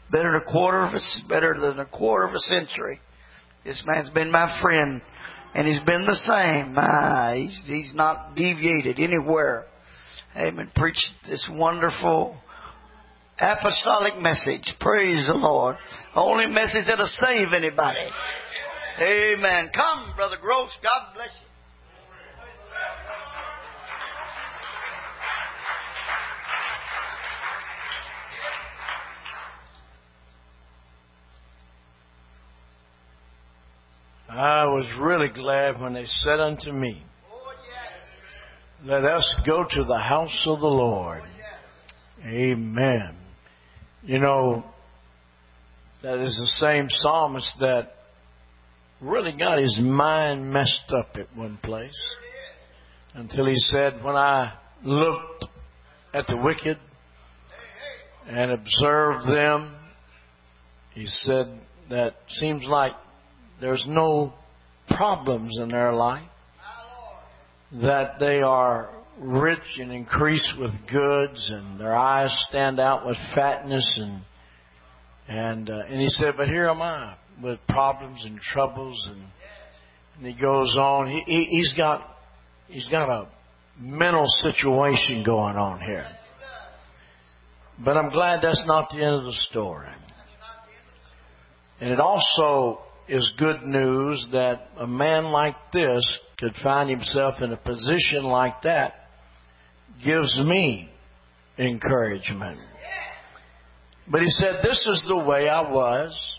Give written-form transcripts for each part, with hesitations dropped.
better than a quarter of a century. This man's been my friend, and he's been the same. He's not deviated anywhere. Amen. Preached this wonderful apostolic message. Praise the Lord. The only message that'll save anybody. Amen. Come, Brother Gross. God bless you. I was really glad when they said unto me, let us go to the house of the Lord. Amen. You know, that is the same psalmist that really got his mind messed up at one place until he said, when I looked at the wicked and observed them, he said that seems like there's no problems in their life, that they are rich and increased with goods, and their eyes stand out with fatness, and he said, but here am I with problems and troubles, and he goes on. He's got a mental situation going on here, but I'm glad that's not the end of the story. And it also is good news that a man like this could find himself in a position like that. Gives me encouragement. But he said, this is the way I was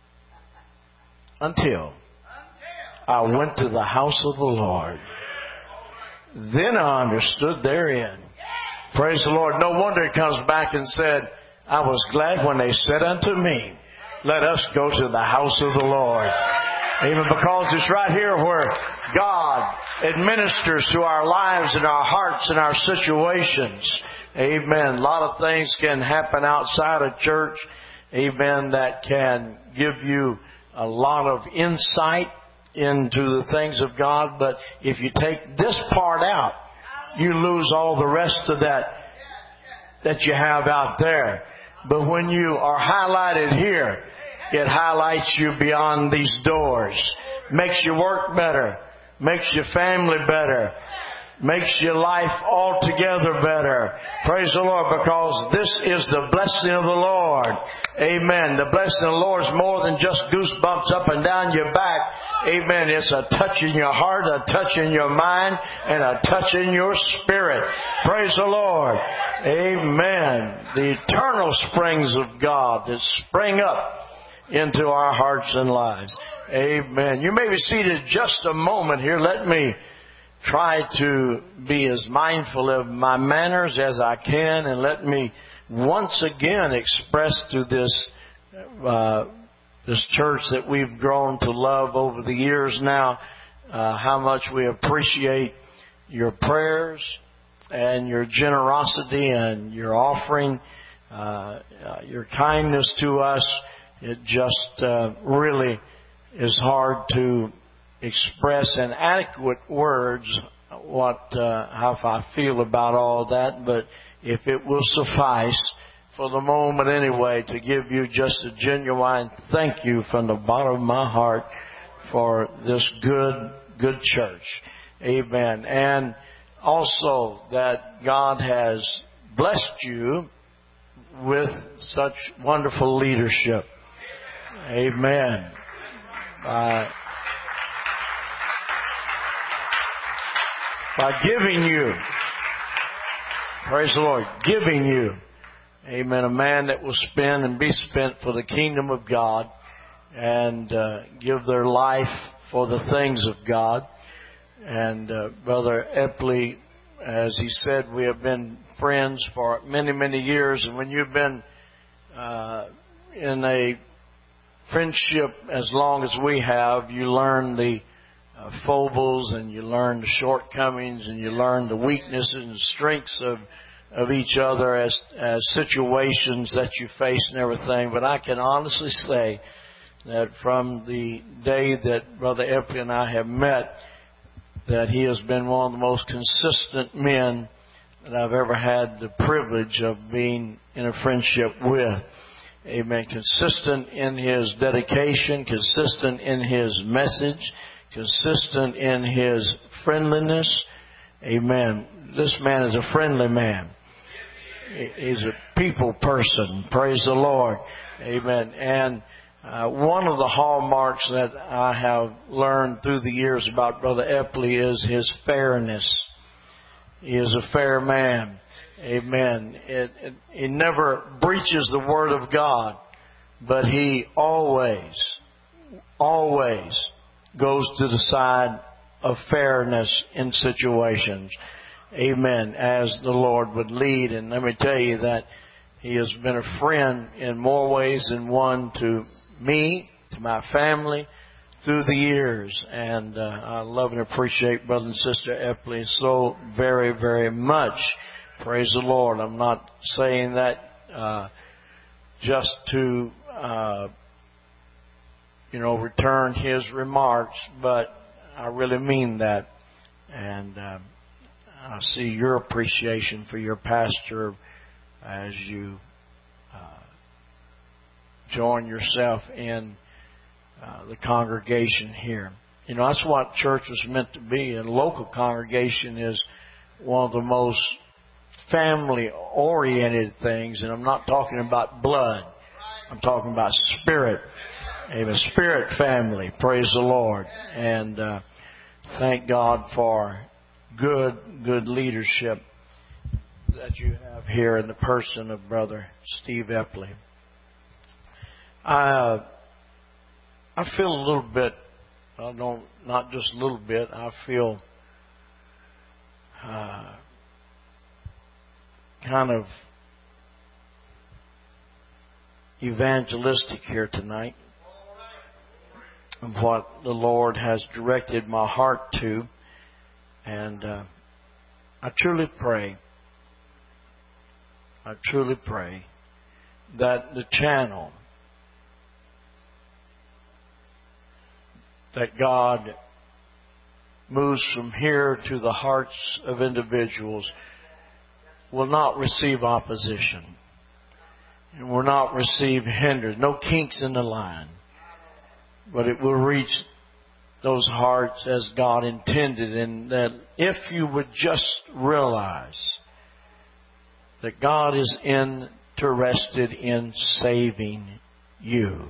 until I went to the house of the Lord. Then I understood therein. Praise the Lord. No wonder he comes back and said, I was glad when they said unto me, let us go to the house of the Lord. Amen. Because it's right here where God administers to our lives and our hearts and our situations. Amen. A lot of things can happen outside of church. Amen. That can give you a lot of insight into the things of God. But if you take this part out, you lose all the rest of that you have out there. But when you are highlighted here, it highlights you beyond these doors. Makes your work better. Makes your family better. Makes your life altogether better. Praise the Lord, because this is the blessing of the Lord. Amen. The blessing of the Lord is more than just goosebumps up and down your back. Amen. It's a touch in your heart, a touch in your mind, and a touch in your spirit. Praise the Lord. Amen. The eternal springs of God that spring up into our hearts and lives. Amen. You may be seated just a moment here. Let me try to be as mindful of my manners as I can, and let me once again express to this church that we've grown to love over the years now, how much we appreciate your prayers and your generosity and your offering, your kindness to us. It just really is hard to express in adequate words how I feel about all that. But if it will suffice for the moment anyway, to give you just a genuine thank you from the bottom of my heart for this good church. Amen. And also that God has blessed you with such wonderful leadership. Amen. By giving you, praise the Lord, giving you, amen, a man that will spend and be spent for the kingdom of God and give their life for the things of God. And Brother Epley, as he said, we have been friends for many, many years. And when you've been in a friendship as long as we have, you learn the foibles, and you learn the shortcomings, and you learn the weaknesses and strengths of each other as situations that you face and everything. But I can honestly say that from the day that Brother Epley and I have met, that he has been one of the most consistent men that I've ever had the privilege of being in a friendship with. Amen. Consistent in his dedication, consistent in his message, consistent in his friendliness. Amen. This man is a friendly man. He's a people person. Praise the Lord. Amen. And one of the hallmarks that I have learned through the years about Brother Epley is his fairness. He is a fair man. Amen. He never breaches the Word of God, but he always goes to the side of fairness in situations. Amen. As the Lord would lead. And let me tell you that he has been a friend in more ways than one to me, to my family, through the years. And I love and appreciate Brother and Sister Epley so very, very much. Praise the Lord. I'm not saying that just to, return his remarks, but I really mean that. And I see your appreciation for your pastor as you join yourself in the congregation here. You know, that's what church was meant to be. A local congregation is one of the most family-oriented things, and I'm not talking about blood. I'm talking about spirit. Amen. Spirit family. Praise the Lord. And thank God for good leadership that you have here in the person of Brother Steve Epley. I feel a little bit, not just a little bit, I feel kind of evangelistic here tonight of what the Lord has directed my heart to. And I truly pray that the channel that God moves from here to the hearts of individuals will not receive opposition and will not receive hindrance, no kinks in the line, but it will reach those hearts as God intended. And that if you would just realize that God is interested in saving you.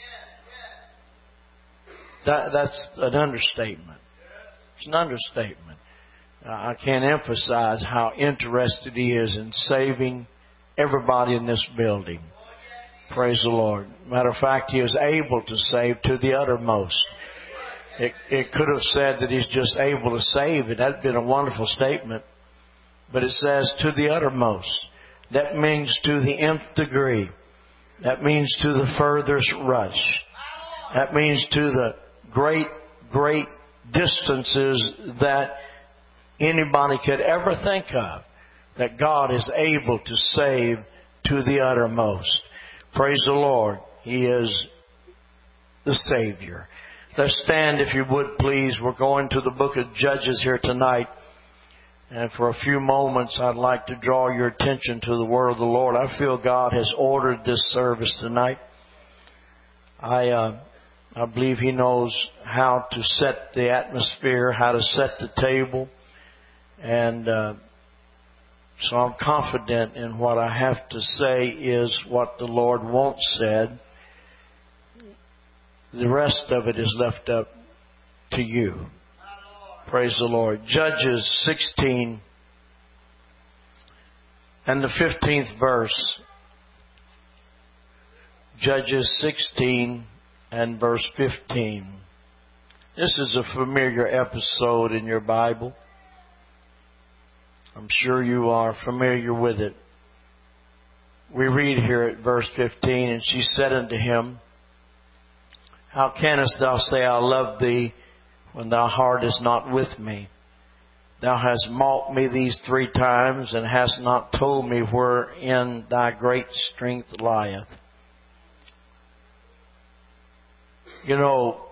That's an understatement. It's an understatement. I can't emphasize how interested He is in saving everybody in this building. Praise the Lord. Matter of fact, He is able to save to the uttermost. It could have said that He's just able to save. It had been a wonderful statement. But it says to the uttermost. That means to the nth degree. That means to the furthest rush. That means to the great distances that anybody could ever think of. That God is able to save to the uttermost. Praise the Lord. He is the Savior. Let's stand, if you would, please. We're going to the book of Judges here tonight. And for a few moments, I'd like to draw your attention to the word of the Lord. I feel God has ordered this service tonight. I believe He knows how to set the atmosphere, how to set the table. And so I'm confident in what I have to say is what the Lord wants said. The rest of it is left up to you. Praise the Lord. Judges 16 and the 15th verse. Judges 16 and verse 15. This is a familiar episode in your Bible. I'm sure you are familiar with it. We read here at verse 15, and she said unto him, How canst thou say, I love thee, when thy heart is not with me? Thou hast mocked me these 3 times, and hast not told me wherein thy great strength lieth. You know,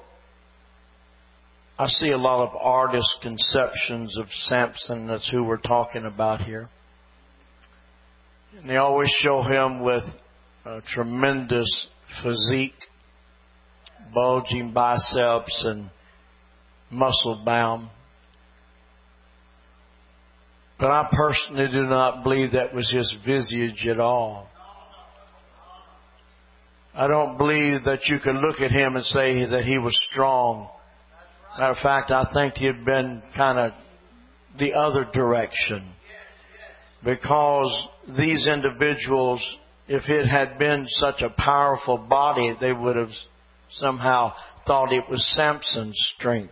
I see a lot of artist conceptions of Samson. That's who we're talking about here. And they always show him with a tremendous physique, bulging biceps and muscle bound. But I personally do not believe that was his visage at all. I don't believe that you could look at him and say that he was strong. Matter of fact, I think he had been kind of the other direction. Because these individuals, if it had been such a powerful body, they would have somehow thought it was Samson's strength.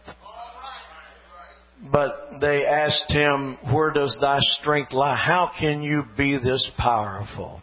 But they asked him, where does thy strength lie? How can you be this powerful?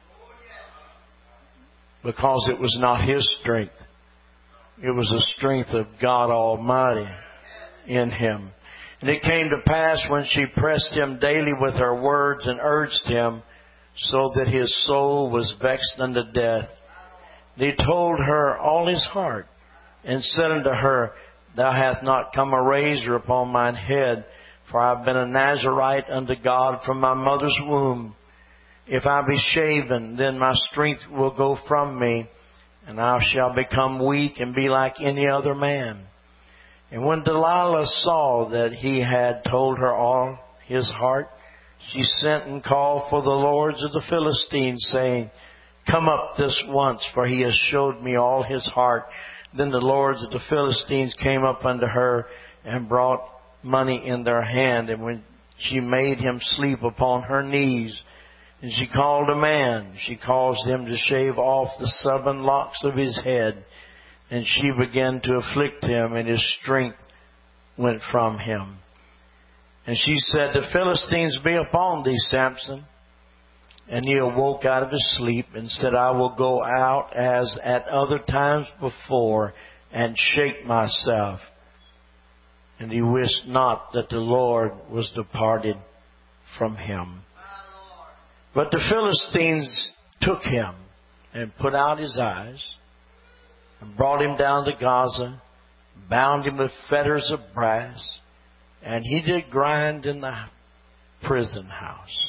Because it was not his strength. It was the strength of God Almighty in him. And it came to pass when she pressed him daily with her words and urged him, so that his soul was vexed unto death. And he told her all his heart, and said unto her, Thou hast not come a razor upon mine head, for I have been a Nazarite unto God from my mother's womb. If I be shaven, then my strength will go from me, and I shall become weak and be like any other man. And when Delilah saw that he had told her all his heart, she sent and called for the lords of the Philistines, saying, Come up this once, for he has showed me all his heart. Then the lords of the Philistines came up unto her and brought money in their hand. And when she made him sleep upon her knees, and she called a man, she caused him to shave off the 7 locks of his head. And she began to afflict him, and his strength went from him. And she said, The Philistines be upon thee, Samson. And he awoke out of his sleep and said, I will go out as at other times before and shake myself. And he wist not that the Lord was departed from him. But the Philistines took him and put out his eyes and brought him down to Gaza, bound him with fetters of brass, and he did grind in the prison house.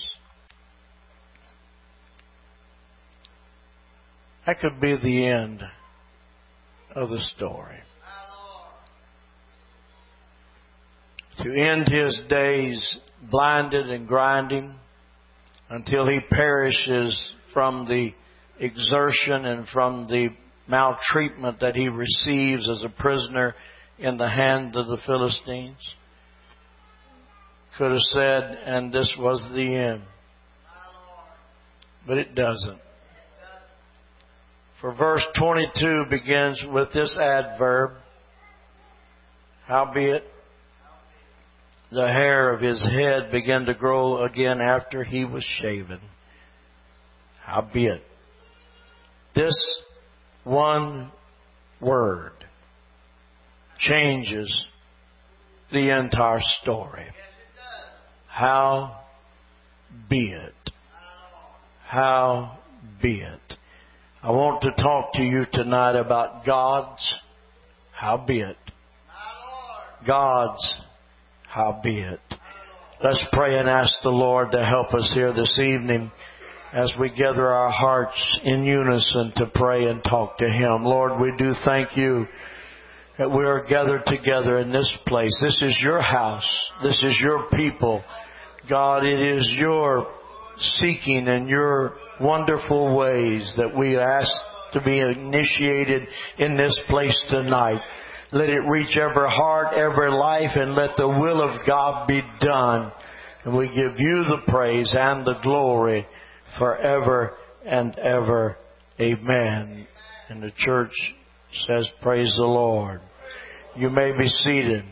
That could be the end of the story. To end his days blinded and grinding until he perishes from the exertion and from the maltreatment that he receives as a prisoner in the hand of the Philistines. Could have said, and this was the end. But it doesn't. For verse 22 begins with this adverb, howbeit the hair of his head began to grow again after he was shaven. Howbeit. This one word changes the entire story. Howbeit. Howbeit. I want to talk to you tonight about God's howbeit. God's howbeit. Let's pray and ask the Lord to help us here this evening as we gather our hearts in unison to pray and talk to Him. Lord, we do thank you that we are gathered together in this place. This is your house. This is your people. God, it is your seeking and your wonderful ways that we ask to be initiated in this place tonight. Let it reach every heart, every life, and let the will of God be done. And we give you the praise and the glory forever and ever. Amen. And the church says, praise the Lord. You may be seated.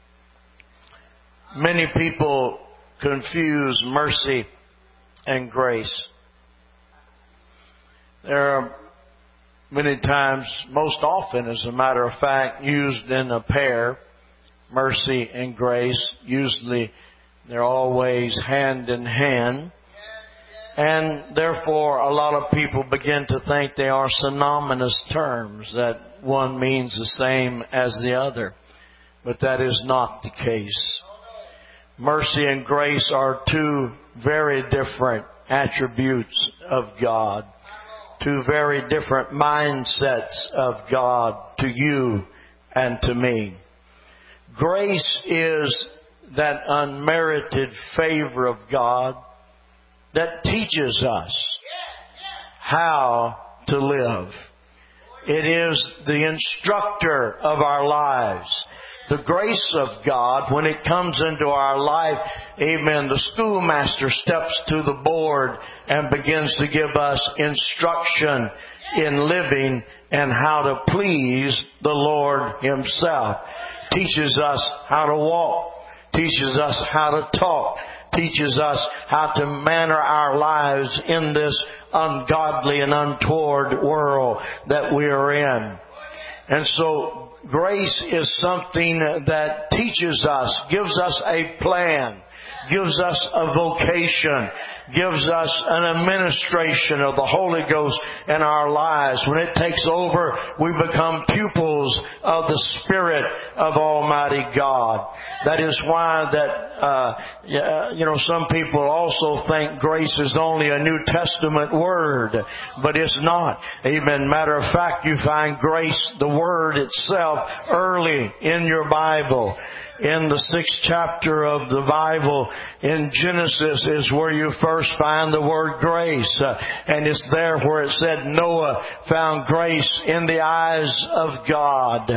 Many people confuse mercy and grace. There are many times, most often as a matter of fact, used in a pair, mercy and grace. Usually they're always hand in hand. And therefore a lot of people begin to think they are synonymous terms, that one means the same as the other. But that is not the case. Mercy and grace are two very different attributes of God. two very different mindsets of God to you and to me. Grace is that unmerited favor of God that teaches us how to live. It is the instructor of our lives. The grace of God, when it comes into our life, amen, the schoolmaster steps to the board and begins to give us instruction in living and how to please the Lord Himself. Teaches us how to walk. Teaches us how to talk. Teaches us how to manner our lives in this ungodly and untoward world that we are in. And so grace is something that teaches us, gives us a plan, gives us a vocation, gives us an administration of the Holy Ghost in our lives. When it takes over, we become pupils of the Spirit of Almighty God. That is why some people also think grace is only a New Testament word, but it's not. Amen. Matter of fact, you find grace, the word itself, early in your Bible. In the 6th chapter of the Bible, in Genesis, is where you first find the word grace. And it's there where it said Noah found grace in the eyes of God.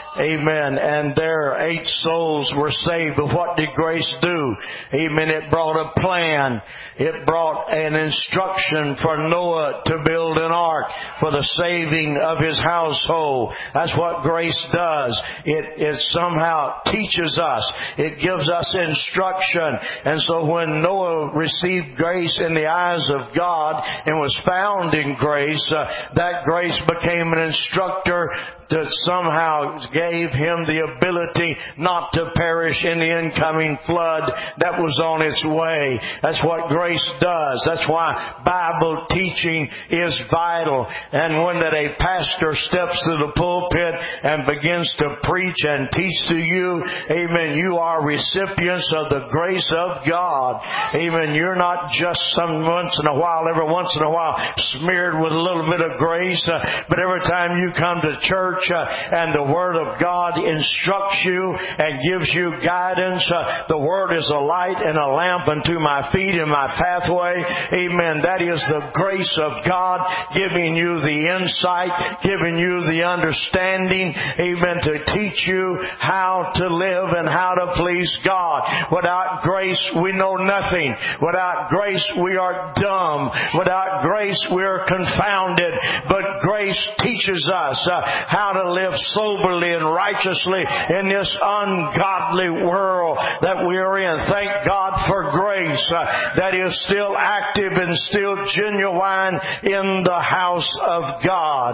Amen. And there 8 souls were saved. But what did grace do? Amen. It brought a plan. It brought an instruction for Noah to build an ark for the saving of his household. That's what grace does. It somehow teaches us. It gives us instruction. And so when Noah received grace in the eyes of God and was found in grace, that grace became an instructor that somehow gave him the ability not to perish in the incoming flood that was on its way. That's what grace does. That's why Bible teaching is vital. And when that a pastor steps to the pulpit and begins to preach and teach to you, amen, you are recipients of the grace of God. Amen. You're not just every once in a while, smeared with a little bit of grace, but every time you come to church, and the Word of God instructs you and gives you guidance. The Word is a light and a lamp unto my feet and my pathway. Amen. That is the grace of God giving you the insight, giving you the understanding, amen, to teach you how to live and how to please God. Without grace, we know nothing. Without grace, we are dumb. Without grace, we are confounded. But grace teaches us how to live soberly and righteously in this ungodly world that we are in. Thank God for grace that is still active and still genuine in the house of God.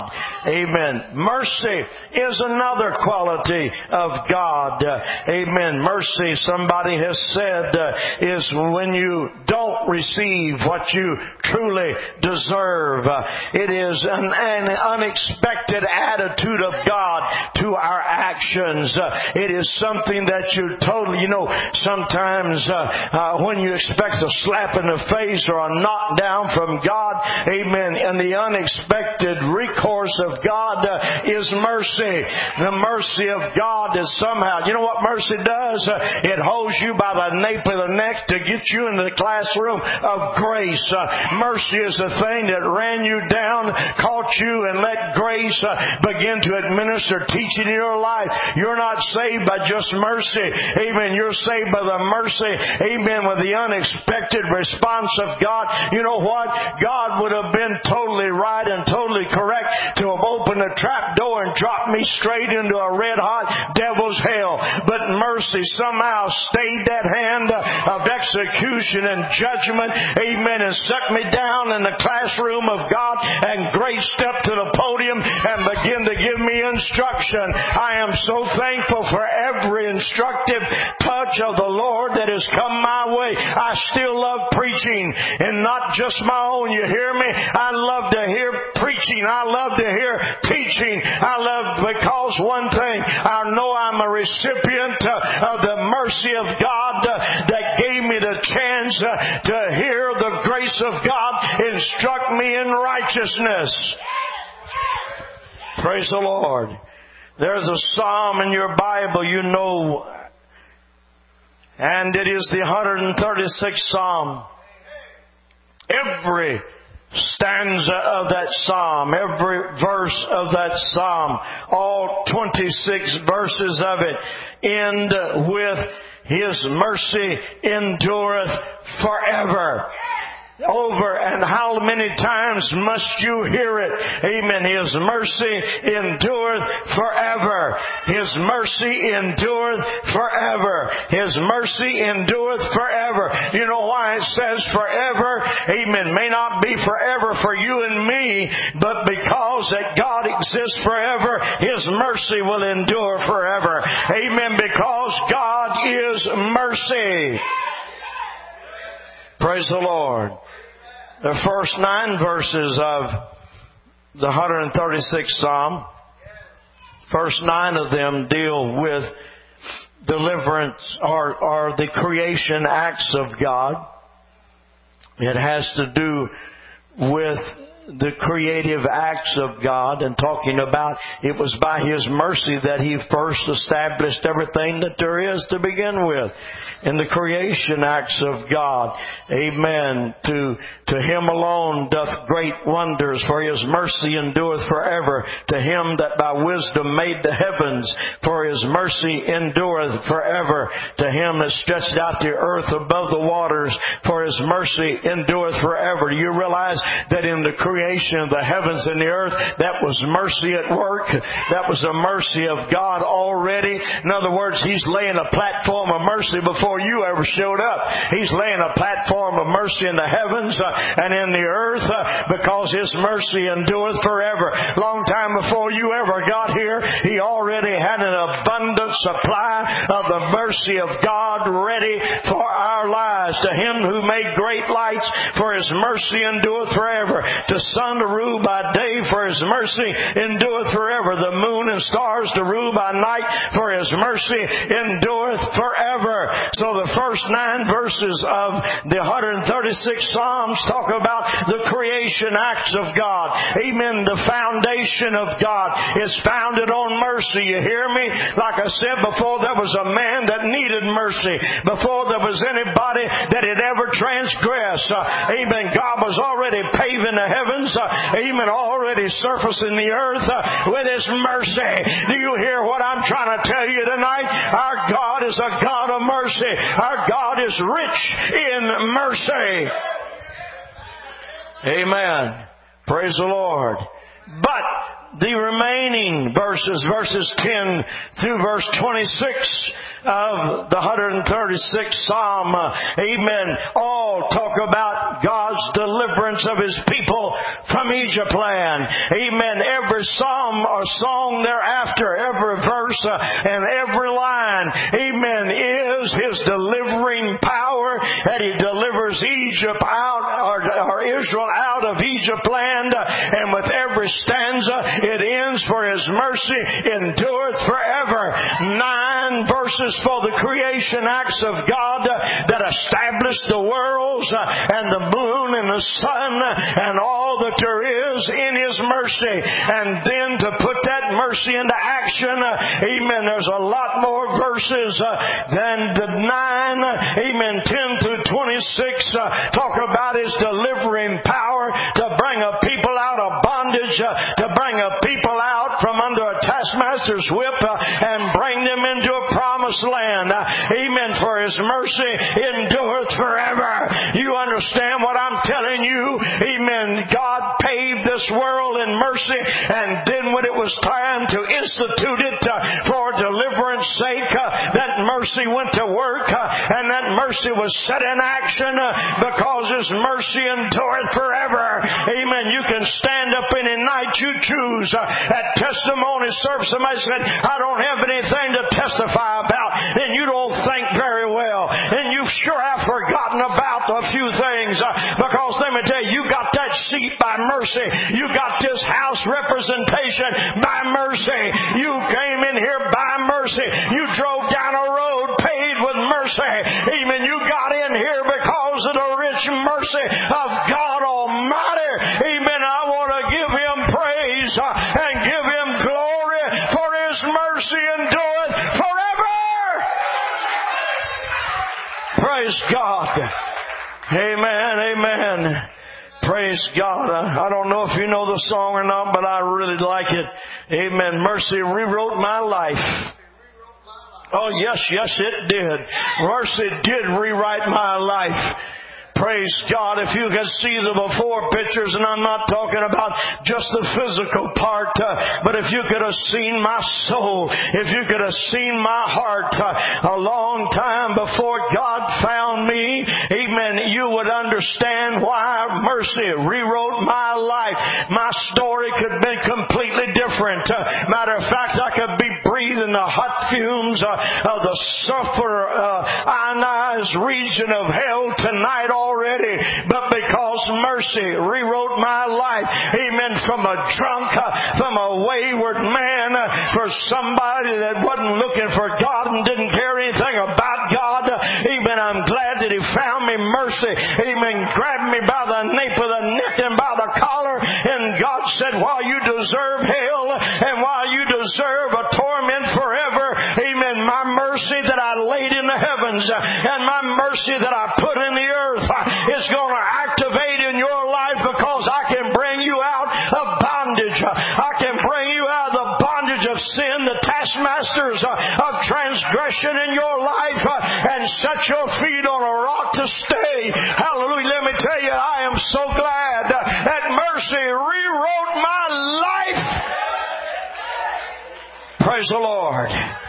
Amen. Mercy is another quality of God. Amen. Mercy, somebody has said, is when you don't receive what you truly deserve. It is an unexpected attitude of God to our actions. It is something that you totally, sometimes when you expect a slap in the face or a knockdown from God, amen, and the unexpected recourse of God is mercy. The mercy of God is somehow, you know what mercy does? It holds you by the nape of the neck to get you into the classroom of grace. Mercy is the thing that ran you down, caught you, and let grace begin to administer teaching in your life. You're not saved by just mercy. Amen. You're saved by the mercy. Amen. With the unexpected response of God. You know what? God would have been totally right and totally correct to have opened a trap door and dropped me straight into a red hot devil's hell. But mercy somehow stayed that hand of execution and judgment. Amen. And sucked me down in the classroom of God, and grace stepped to the podium and began to give me instruction. I am so thankful for every instructive touch much of the Lord that has come my way. I still love preaching, and not just my own. You hear me? I love to hear preaching. I love to hear teaching. I love, because one thing, I know I'm a recipient of the mercy of God that gave me the chance to hear the grace of God instruct me in righteousness. Praise the Lord. There's a psalm in your Bible, you know, and it is the 136th Psalm. Every stanza of that psalm, every verse of that psalm, all 26 verses of it end with His mercy endureth forever. Over, and how many times must you hear it? Amen. His mercy endureth forever. His mercy endureth forever. His mercy endureth forever. You know why it says forever? Amen. May not be forever for you and me, but because that God exists forever, His mercy will endure forever. Amen. Because God is mercy. Praise the Lord. The first 9 verses of the 136th Psalm, first 9 of them deal with deliverance or the creation acts of God. It has to do with the creative acts of God, and talking about it was by His mercy that He first established everything that there is to begin with. In the creation acts of God, amen, to Him alone doth great wonders, for His mercy endureth forever. To Him that by wisdom made the heavens, for His mercy endureth forever. To Him that stretched out the earth above the waters, for His mercy endureth forever. Do you realize that in the creation of the heavens and the earth, that was mercy at work? That was the mercy of God already. In other words, He's laying a platform of mercy before you ever showed up. He's laying a platform of mercy in the heavens and in the earth because His mercy endureth forever. Long time before you ever got here, He already had an abundant supply of the mercy of God ready for our lives. To Him who made great lights, for His mercy endureth forever. To sun to rule by day, for His mercy endureth forever. The moon and stars to rule by night, for His mercy endureth forever. So the first 9 verses of the 136 Psalms talk about the creation acts of God. Amen. The foundation of God is founded on mercy. You hear me? Like I said before, there was a man that needed mercy. Before there was anybody that had ever transgressed. Amen. God was already paving the heavens. Amen. Already surfacing the earth with His mercy. Do you hear what I'm trying to tell you tonight? Our God is a God of mercy. Our God is rich in mercy. Amen. Praise the Lord. But the remaining verses 10 through verse 26 of the 136th Psalm, amen, all talk about God's deliverance of His people from Egypt land. Amen. Every psalm or song thereafter, every verse and every line, amen, is His delivering power, that He delivers Egypt out, or Israel out of Egypt land, and with every stanza it ends, for His mercy endureth forever. 9 verses for the creation acts of God that established the worlds and the moon and the sun and all that there is in His mercy. And then to put that mercy into action, amen, there's a lot more verses than the 9, amen, 10 through 26 talk about His delivering power to bring a people out of bondage, to bring a people out from under a taskmaster's whip and bring them into a promised land. Amen. For His mercy endureth forever. You understand what I'm telling you? Amen. God paid saved this world in mercy, and then when it was time to institute it for deliverance sake, that mercy went to work, and that mercy was set in action because His mercy endureth forever. Amen. You can stand up any night you choose at testimony service. Somebody said, I don't have anything to testify about. Then you don't think very well. And you sure have forgotten about a few things, because let me tell you, you got that seat by mercy. You got this house representation by mercy. You came in here by mercy. You drove down a road paved with mercy. Amen. You got in here because of the rich mercy of God Almighty. Amen. I want to give Him praise and give Him glory, for His mercy endureth forever. Praise God. Amen. Amen. Praise God. I don't know if you know the song or not, but I really like it. Amen. Mercy rewrote my life. Oh, yes, it did. Mercy did rewrite my life. Praise God. If you could see the before pictures, and I'm not talking about just the physical part, but if you could have seen my soul, if you could have seen my heart a long time before God found me, amen, you would understand why mercy rewrote my life. My story could have been completely different. Matter of fact, I could be breathing the hot fumes of the sulfur ionized region of hell tonight already, but because mercy rewrote my life, amen, from a drunk, from a wayward man, for somebody that wasn't looking for God and didn't care anything about God, amen, I'm glad that He found me mercy, amen, grabbed me by the nape of the neck and by the collar, and God said, while you deserve hell and while you deserve a torment forever, amen, my mercy that I laid in the heavens and my mercy that I put in the earth is going to activate in your life, because I can bring you out of bondage. I can bring you out of the bondage of sin, the taskmasters of transgression in your life, and set your feet on a rock to stay. Hallelujah. Let me tell you, I am so glad that mercy rewrote my life. Praise the Lord.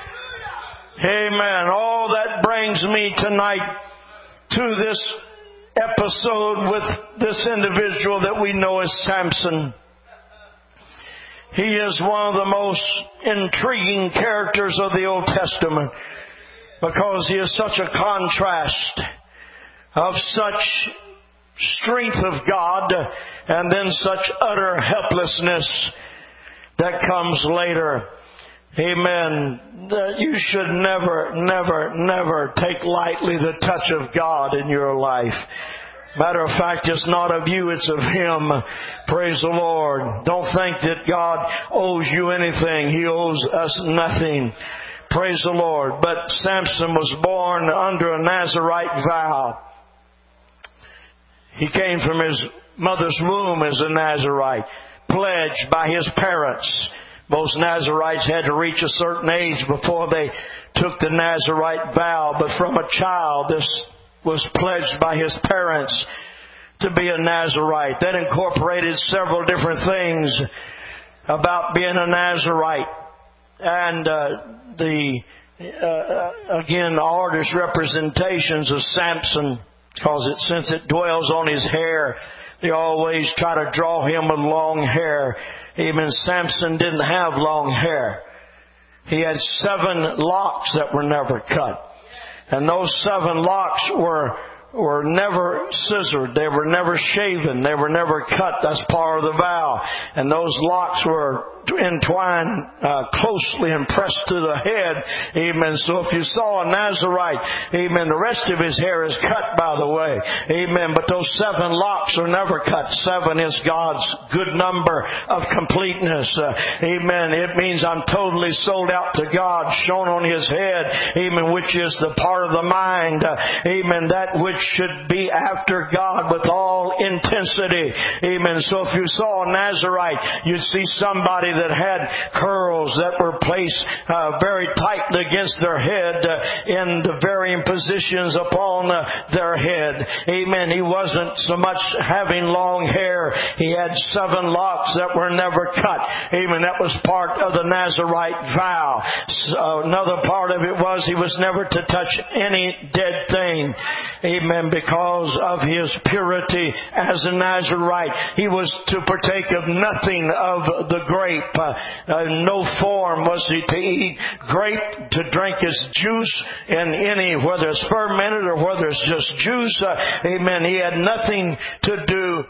Amen. All that brings me tonight to this episode with this individual that we know as Samson. He is one of the most intriguing characters of the Old Testament, because he is such a contrast of such strength of God and then such utter helplessness that comes later. Amen. You should never take lightly the touch of God in your life. Matter of fact, it's not of you, it's of Him. Praise the Lord. Don't think that God owes you anything. He owes us nothing. Praise the Lord. But Samson was born under a Nazirite vow. He came from his mother's womb as a Nazirite, pledged by his parents. Most Nazirites had to reach a certain age before they took the Nazirite vow. But from a child, this was pledged by his parents to be a Nazirite. That incorporated several different things about being a Nazirite. And again, the artist's representations of Samson, because since it dwells on his hair, they always try to draw him with long hair. Even Samson didn't have long hair. He had 7 locks that were never cut. And those 7 locks were never scissored. They were never shaven. They were never cut. That's part of the vow. And those locks were entwined closely and pressed to the head. Amen. So if you saw a Nazirite, amen, the rest of his hair is cut, by the way. Amen. But those 7 locks are never cut. 7 is God's good number of completeness. Amen. It means I'm totally sold out to God, shown on his head. Amen. Which is the part of the mind. Amen. That which should be after God with all intensity. Amen. So if you saw a Nazirite, you'd see somebody that had curls nails that were placed very tightly against their head in the varying positions upon their head. Amen. He wasn't so much having long hair. He had 7 locks that were never cut. Amen. That was part of the Nazirite vow. So another part of it was he was never to touch any dead thing. Amen. Because of his purity as a Nazirite. He was to partake of nothing of the grape. No form was he to eat grape, to drink its juice in any, whether it's fermented or whether it's just juice. Amen. He had nothing to do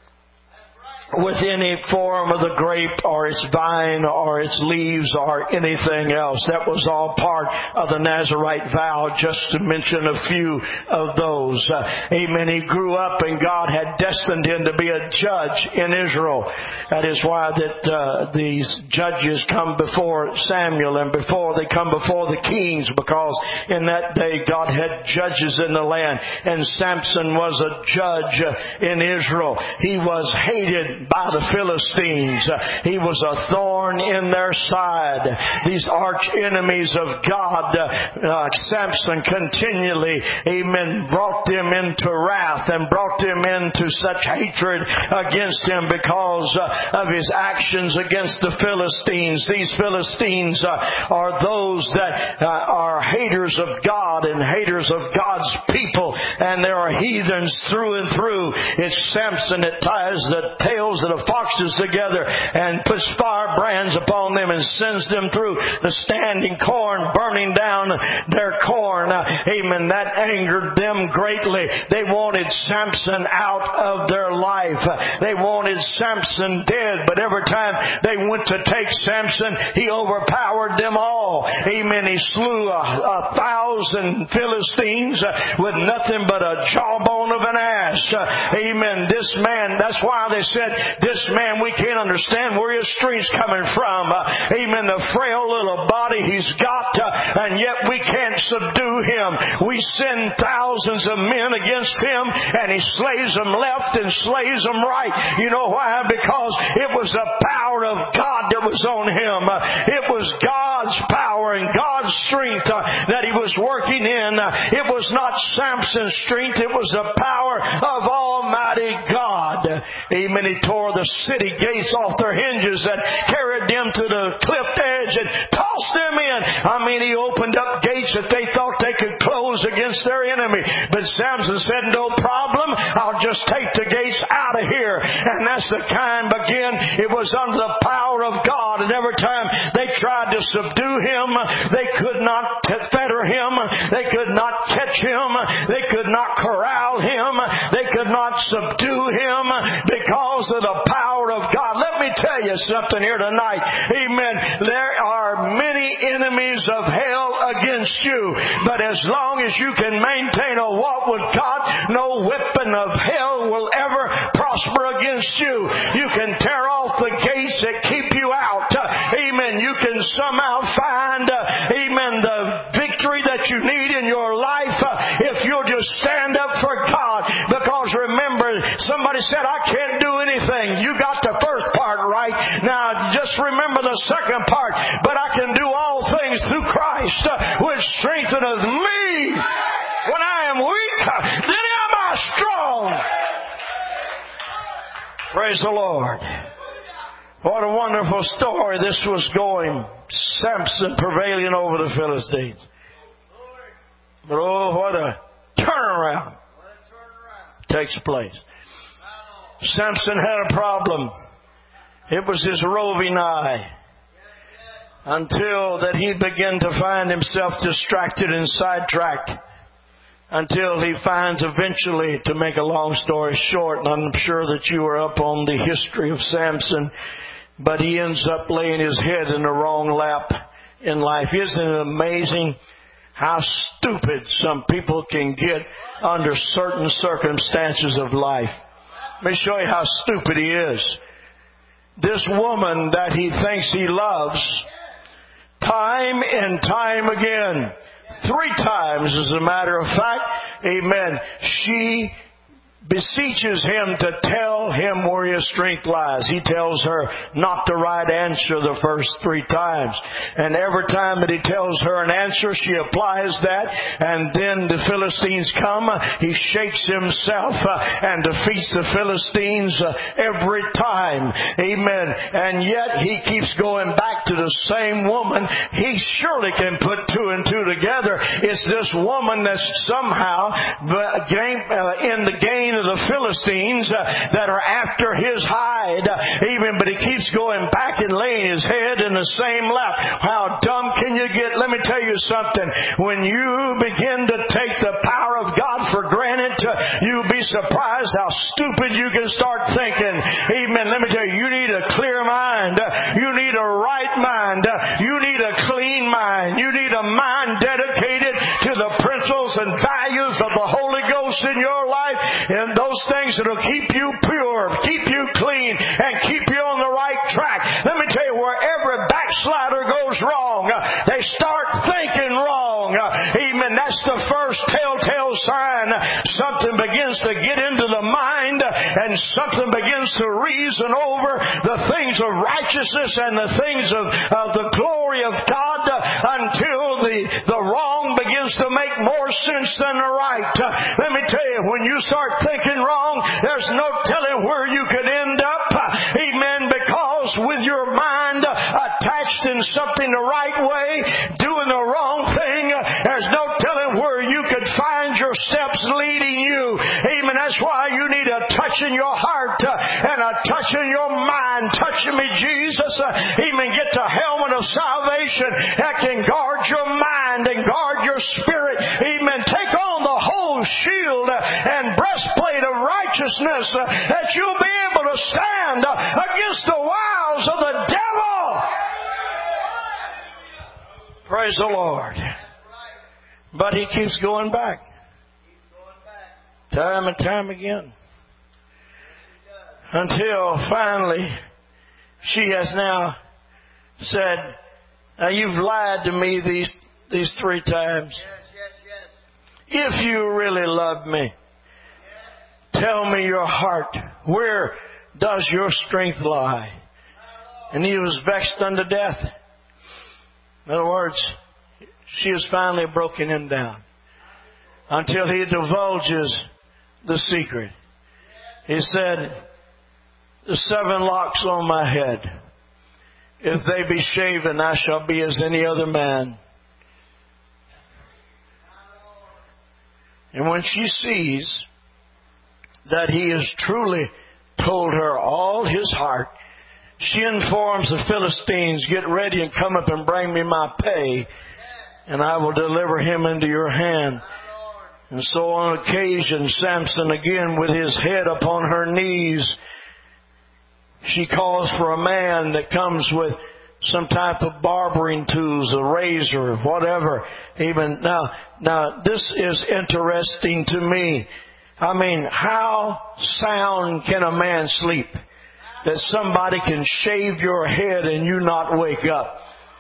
with any form of the grape or its vine or its leaves or anything else. That was all part of the Nazirite vow, just to mention a few of those. Amen. He grew up and God had destined him to be a judge in Israel. That is why that these judges come before Samuel and before they come before the kings, because in that day God had judges in the land, and Samson was a judge in Israel. He was hated by the Philistines. He was a thorn in their side. These arch enemies of God, Samson continually, amen, brought them into wrath and brought them into such hatred against him because of his actions against the Philistines. These Philistines are those that are haters of God and haters of God's people, and they are heathens through and through. It's Samson that ties the tails of the foxes together and puts firebrands upon them and sends them through the standing corn, burning down their corn. Amen. That angered them greatly. They wanted Samson out of their life. They wanted Samson dead, but every time they went to take Samson, he overpowered them all. Amen. He slew 1,000 Philistines with nothing but a jawbone of an ass. Amen. This man, that's why they said, this man, we can't understand where his strength's coming from. Amen. The frail little body he's got, and yet we can't subdue him. We send thousands of men against him, and he slays them left and slays them right. You know why? Because it was the power of God that was on him. It was God's power and God's strength that he was working in. It was not Samson's strength. It was the power of Almighty God. Amen. He tore the city gates off their hinges and carried them to the cliff edge and tossed them in. I mean, he opened up gates that they thought they could close against their enemy. But Samson said, no problem. I'll just take the gates out of here. And that's the kind, again, it was under the power of God. And every time they tried to subdue him, they could not fetter him. They could not catch him. They could not corral him. They could not subdue him because of the power of God. Let me tell you something here tonight. Amen. There are many enemies of hell against you, but as long as you can maintain a walk with God, no weapon of hell will ever prosper against you. You can tear off the gates that keep you out. Amen. You can somehow find, amen, the victory that you need in your life if you'll just stand up for God. Because remember, somebody said, I can't do anything. You got the first part right. Now just remember the second part. But I can do all things through Christ, which strengtheneth me. When I am weak, then am I strong. Praise the Lord. What a wonderful story this was going. Samson prevailing over the Philistines. But oh, what a turnaround takes place. Samson had a problem. It was his roving eye. Until that he began to find himself distracted and sidetracked. Until he finds eventually, to make a long story short, and I'm sure that you are up on the history of Samson, but he ends up laying his head in the wrong lap in life. Isn't it amazing how stupid some people can get under certain circumstances of life? Let me show you how stupid he is. This woman that he thinks he loves, time and time again, 3 times as a matter of fact, amen, she beseeches him to tell him where his strength lies. He tells her not the right answer the first 3 times. And every time that he tells her an answer, she applies that. And then the Philistines come. He shakes himself and defeats the Philistines every time. Amen. And yet he keeps going back to the same woman. He surely can put 2 and 2 together. It's this woman that's somehow in the gain of the Philistines that are after his hide. But he keeps going back and laying his head in the same lap. How dumb can you get? Let me tell you something. When you begin to take the power of God for granted, you'll be surprised how stupid you can start thinking. Amen. Let me tell you, you need a clear mind. You need a right mind. You need a clean mind. You need a mind dedicated to the principles and values of the Holy Ghost in your life, and those things that will keep you pure, keep you clean, and keep you on the right track. Let me tell you, wherever a backslider goes wrong, they start thinking wrong. Amen. That's the first telltale sign. Something begins to get into the mind, and something begins to reason over the things of righteousness and the things of the glory of God until the wrong begins to make more sense than the right. Let me tell you, when you start thinking wrong, there's no telling where you could end up. Amen. Because with your mind attached in something the right way, doing the wrong thing, there's no telling where you could find your steps leading you. Amen. That's why you need a touch in your heart and a touch in your mind. Touching me, Jesus. Amen. Get the helmet of salvation that can guard your mind and guard your spirit. Amen. Take on the whole shield and breastplate of righteousness that you'll be able to stand against the wiles of the devil. Praise the Lord. But he keeps going back. Time and time again. Until finally she has now said, now you've lied to me these 3 times. If you really love me, tell me your heart. Where does your strength lie? And he was vexed unto death. In other words, she has finally broken him down until he divulges the secret. He said, the 7 locks on my head, if they be shaven, I shall be as any other man. And when she sees that he has truly told her all his heart, she informs the Philistines, get ready and come up and bring me my pay, and I will deliver him into your hand. And so on occasion, Samson again with his head upon her knees, she calls for a man that comes with some type of barbering tools, a razor, whatever. Even now this is interesting to me. I mean, how sound can a man sleep that somebody can shave your head and you not wake up?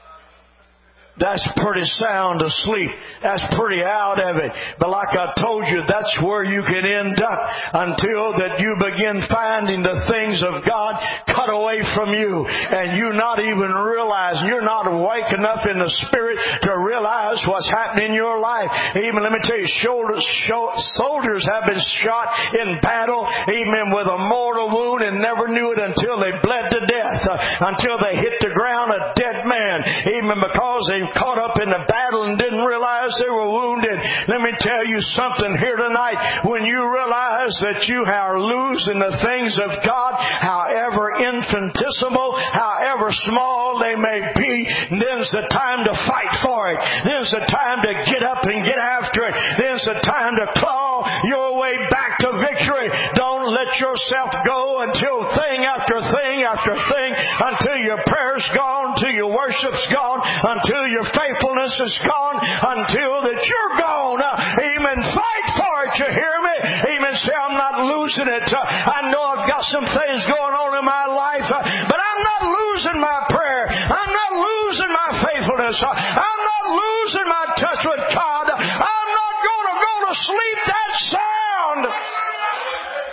That's pretty sound asleep. That's pretty out of it. But like I told you, that's where you can end up until that you begin finding the things of God cut away from you. And you not even realize, you're not awake enough in the spirit to realize what's happening in your life. Even, let me tell you, soldiers have been shot in battle, even with a mortal wound, and never knew it until they bled to death, until they hit the ground a dead man, even because they caught up in the battle and didn't realize they were wounded. Let me tell you something here tonight. When you realize that you are losing the things of God, however infinitesimal, however small they may be, then's the time to fight for it. Then's the time to get up and get after it. Then's the time to claw your way back to victory. Don't let yourself go until thing after thing after thing, until your prayer's gone, until your worship's gone, until your faithfulness is gone, until that you're gone. Amen. Fight for it, you hear me? Amen. Say, I'm not losing it. I know I've got some things going on in my life, but I'm not losing my prayer. I'm not losing my faithfulness. I'm not losing my touch with God. I'm not going to go to sleep that sound.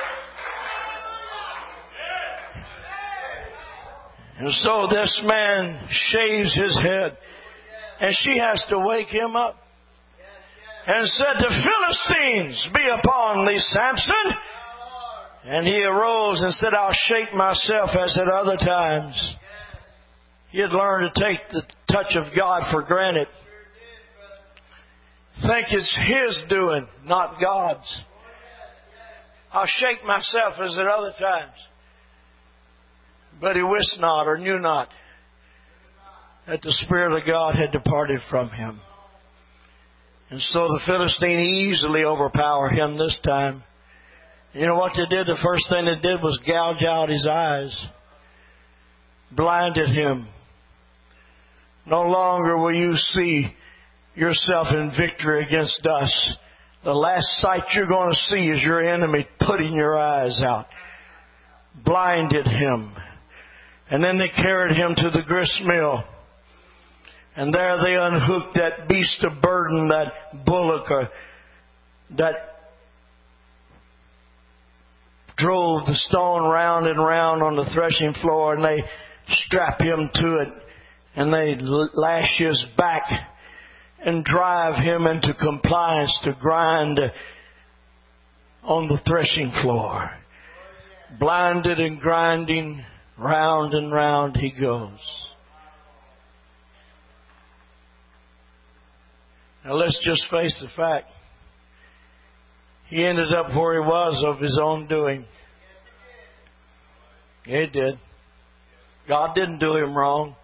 And so this man shaves his head. And she has to wake him up. And said, "The Philistines be upon thee, Samson." And he arose and said, "I'll shake myself as at other times." He had learned to take the touch of God for granted. Think it's his doing, not God's. "I'll shake myself as at other times." But he wist not or knew not that the Spirit of God had departed from him. And so the Philistine easily overpowered him this time. You know what they did? The first thing they did was gouge out his eyes. Blinded him. No longer will you see yourself in victory against us. The last sight you're going to see is your enemy putting your eyes out. Blinded him. And then they carried him to the grist mill. And there they unhooked that beast of burden, that bullock, that drove the stone round and round on the threshing floor, and they strap him to it, and they lash his back and drive him into compliance to grind on the threshing floor. Blinded and grinding, round and round he goes. Now let's just face the fact. He ended up where he was of his own doing. He did. God didn't do him wrong.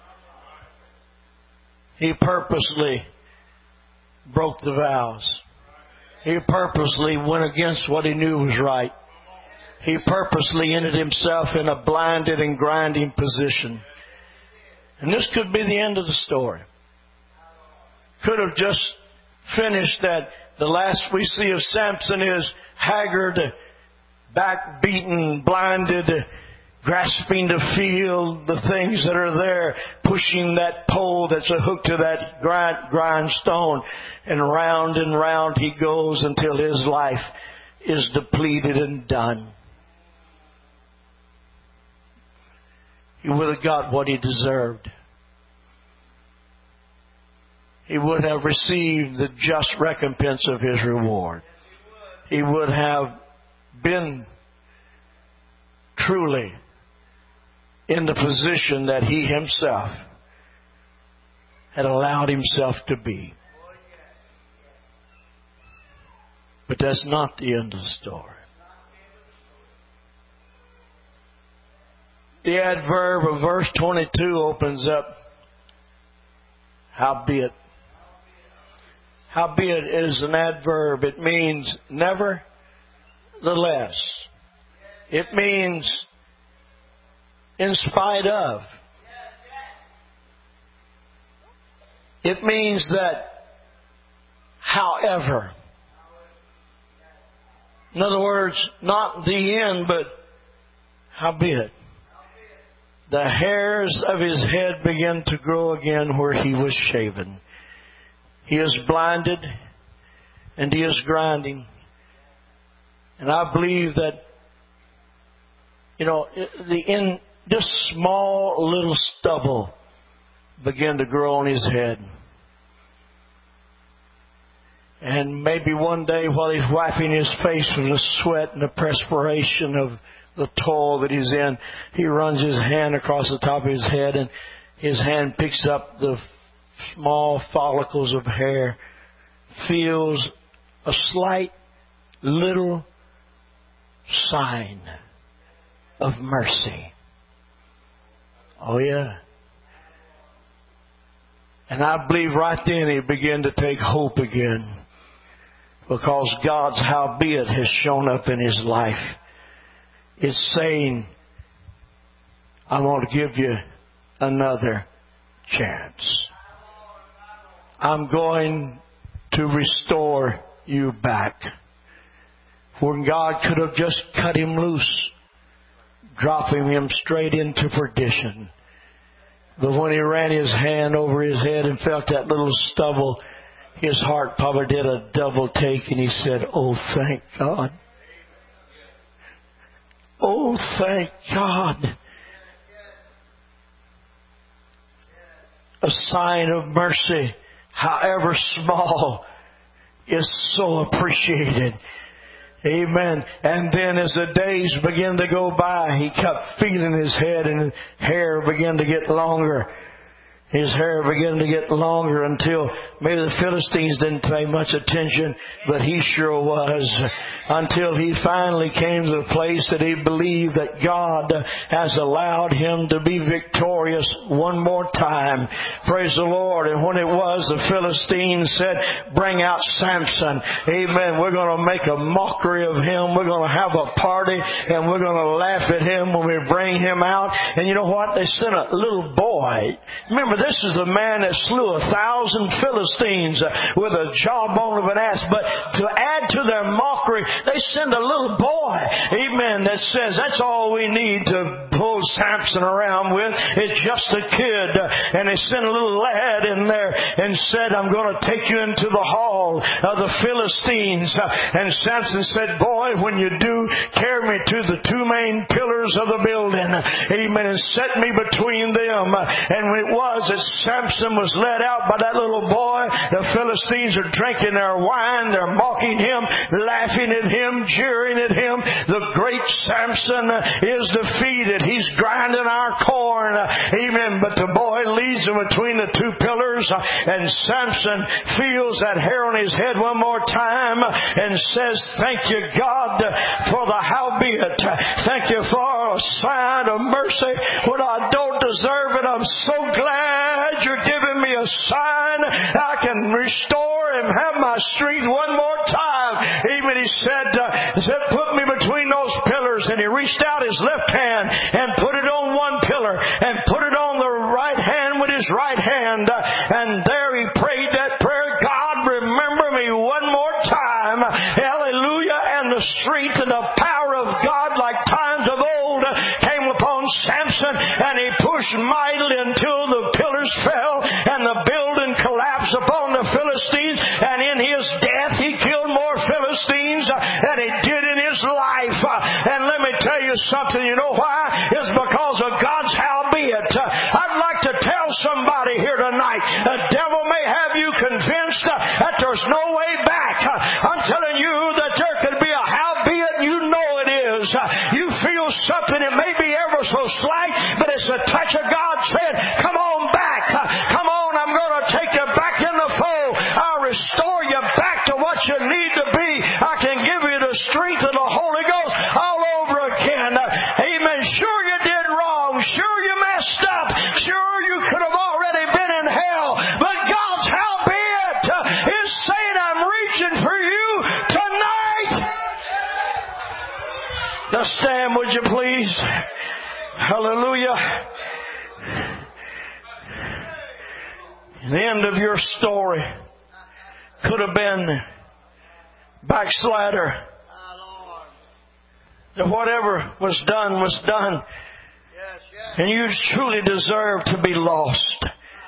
He purposely broke the vows. He purposely went against what he knew was right. He purposely ended himself in a blinded and grinding position. And this could be the end of the story. Could have just finished that. The last we see of Samson is haggard, backbeaten, blinded, grasping to feel the things that are there, pushing that pole that's a hook to that grindstone, and round he goes until his life is depleted and done. He would have got what he deserved. He would have received the just recompense of his reward. He would have been truly in the position that he himself had allowed himself to be. But that's not the end of the story. The adverb of verse 22 opens up, howbeit. Howbeit is an adverb. It means nevertheless. It means in spite of. It means that however. In other words, not the end, but howbeit. The hairs of his head began to grow again where he was shaven. He is blinded and he is grinding. And I believe that, this small little stubble began to grow on his head. And maybe one day while he's wiping his face from the sweat and the perspiration of the toil that he's in, he runs his hand across the top of his head and his hand picks up the small follicles of hair, feels a slight little sign of mercy. Oh yeah. And I believe right then he began to take hope again, because God's howbeit has shown up in his life. It's saying, I want to give you another chance. I'm going to restore you back. When God could have just cut him loose, dropping him straight into perdition. But when he ran his hand over his head and felt that little stubble, his heart probably did a double take and he said, oh, thank God. Oh, thank God a sign of mercy, however small, is so appreciated. Amen. And then as the days began to go by, he kept feeling his head and his hair began to get longer. His hair began to get longer until maybe the Philistines didn't pay much attention, but he sure was. Until he finally came to the place that he believed that God has allowed him to be victorious one more time. Praise the Lord. And when it was, the Philistines said, bring out Samson. Amen. We're going to make a mockery of him. We're going to have a party and we're going to laugh at him when we bring him out. And you know what? They sent a little boy. Remember, this is the man that slew 1,000 Philistines with a jawbone of an ass. But to add to their mockery, they send a little boy, amen, that says that's all we need to pull Samson around with. It's just a kid. And they sent a little lad in there and said, I'm going to take you into the hall of the Philistines. And Samson said, boy, when you do, carry me to the two main pillars of the building, amen, and set me between them. And when it was that Samson was led out by that little boy, the Philistines are drinking their wine, they're mocking him, laughing at him, jeering at him. The great Samson is defeated. He's grinding our corn, amen. But the boy leads him between the two pillars, and Samson feels that hair on his head one more time and says, thank you, God, for the howbeit. Thank you for a sign of mercy when I don't deserve it. I'm so glad you're giving me a sign I can restore and have my strength one more time. Even he said, put me between those pillars. And he reached out his left hand and put it on one pillar and put it on the right hand with his right hand. And there he prayed that prayer, God, remember me one more time. Hallelujah. And the strength and the power of God like times of old came upon Samson, and he pushed mightily until the pillars fell and the building collapsed upon the Philistines. And in his death he killed more Philistines than he did in his life. And let me tell you something, you know why? It's because of God's howbeit. I'd like to tell somebody here tonight, the devil may have you convinced that there's no way back. I'm telling you that there could be a howbeit, and you know it is. You feel something, it may be ever so slight, but it's a touch of God saying, come on back. Come on, I'm going to take you back in the fold. I'll restore you back to what you need to be. I can give you the strength of the Holy Ghost all over again. Amen. Sure you did wrong. Sure you messed up. Sure you could have already been in hell. But God's howbeit is saying, I'm reaching for you tonight. Now stand, would you please? Hallelujah. The end of your story could have been backslider. That whatever was done. And you truly deserve to be lost.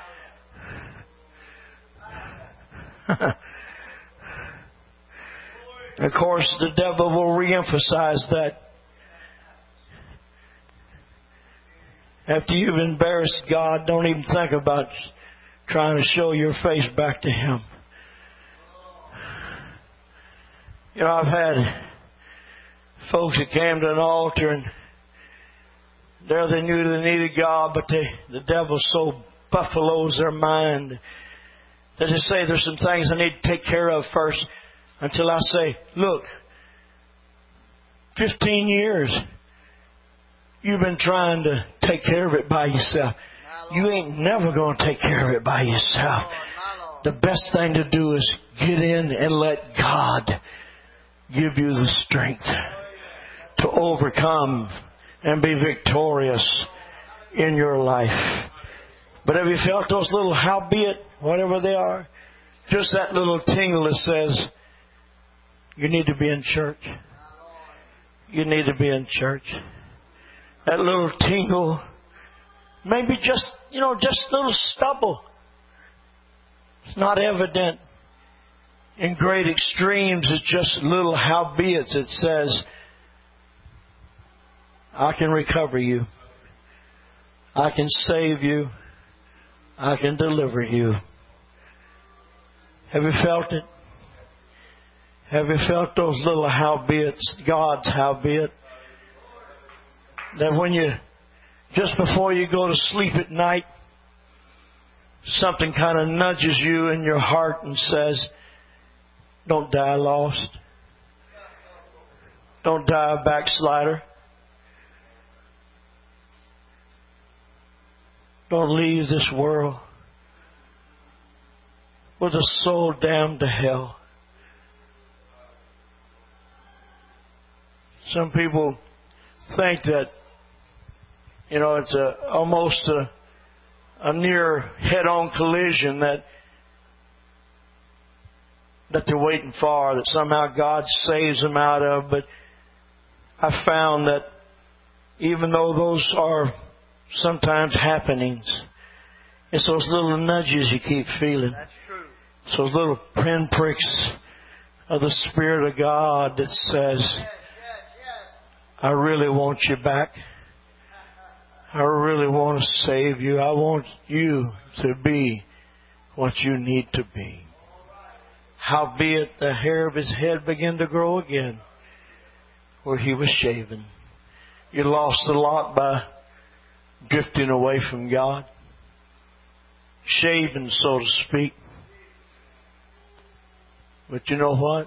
Of course, the devil will reemphasize that. After you've embarrassed God, don't even think about trying to show your face back to Him. You know, I've had folks that came to an altar and there they knew they needed God, but the devil so buffaloes their mind that they say there's some things I need to take care of first, until I say, look, 15 years you've been trying to take care of it by yourself. You ain't never going to take care of it by yourself. The best thing to do is get in and let God give you the strength to overcome and be victorious in your life. But have you felt those little howbeit, whatever they are? Just that little tingle that says, you need to be in church. You need to be in church. That little tingle, maybe just little stubble. It's not evident in great extremes. It's just little howbeits. It says, I can recover you. I can save you. I can deliver you. Have you felt it? Have you felt those little howbits, God's howbit? That when you, just before you go to sleep at night, something kind of nudges you in your heart and says, don't die lost. Don't die a backslider. Don't leave this world with a soul damned to hell. Some people think that, it's almost a near head-on collision that they're waiting for, that somehow God saves them out of. But I found that even though those are sometimes happenings, it's those little nudges you keep feeling. That's true. It's those little pinpricks of the Spirit of God that says, I really want you back. I really want to save you. I want you to be what you need to be. Howbeit the hair of his head began to grow again where he was shaven. You lost a lot by drifting away from God. Shaven, so to speak. But you know what?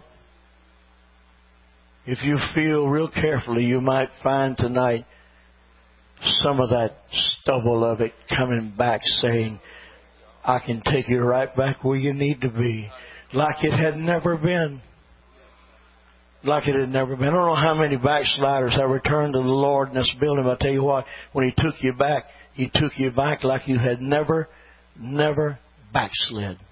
If you feel real carefully, you might find tonight some of that stubble of it coming back saying, I can take you right back where you need to be. Like it had never been. Like it had never been. I don't know how many backsliders have returned to the Lord in this building. But I tell you what, when He took you back like you had never backslid.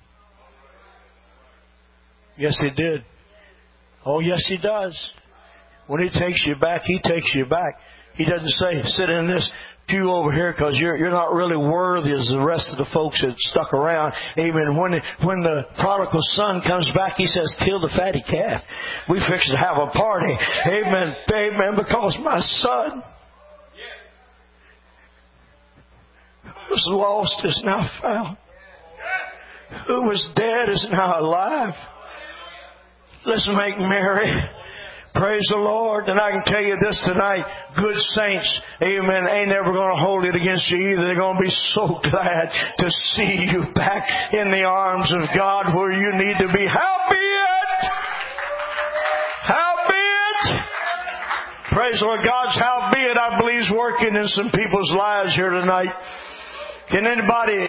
Yes, He did. Oh, yes, He does. When He takes you back, He takes you back. He doesn't say, sit in this pew over here because you're not really worthy as the rest of the folks that stuck around. Amen. When the prodigal son comes back, he says, kill the fatty calf. We fix to have a party. Amen. Amen. Because my son who was lost is now found. Who was dead is now alive. Let's make merry. Praise the Lord. And I can tell you this tonight, good saints, amen, ain't never going to hold it against you either. They're going to be so glad to see you back in the arms of God where you need to be. Howbeit, praise the Lord, God's howbeit, I believe, is working in some people's lives here tonight. Can anybody